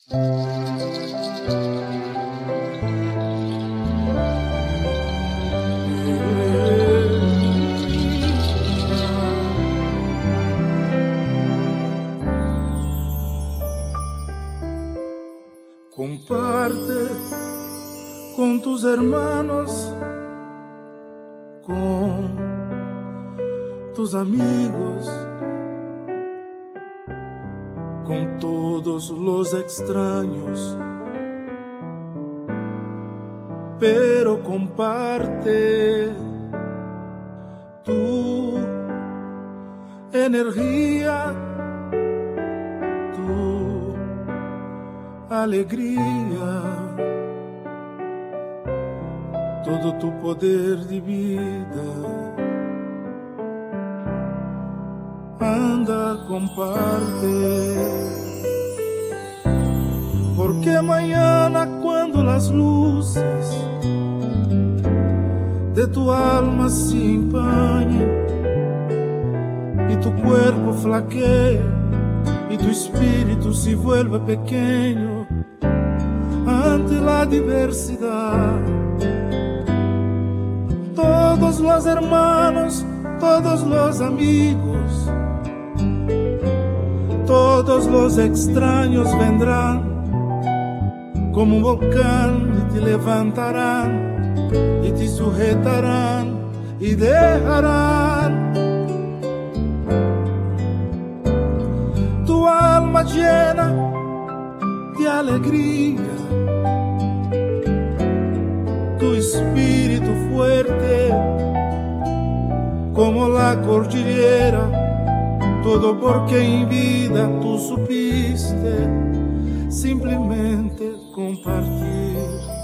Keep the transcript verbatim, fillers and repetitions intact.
Comparte con tus hermanos, con tus amigos, con todos los extraños, pero comparte tu energía, tu alegría, todo tu poder de vida. Anda, comparte, porque mañana cuando las luces de tu alma se empañen y tu cuerpo flaquee y tu espíritu se vuelve pequeño ante la diversidad, todos los hermanos, todos los amigos, todos los extraños vendrán como un volcán y te levantarán y te sujetarán y dejarán tu alma llena de alegría, tu espíritu fuerte como la cordillera, todo porque en vida tú supiste simplemente compartir.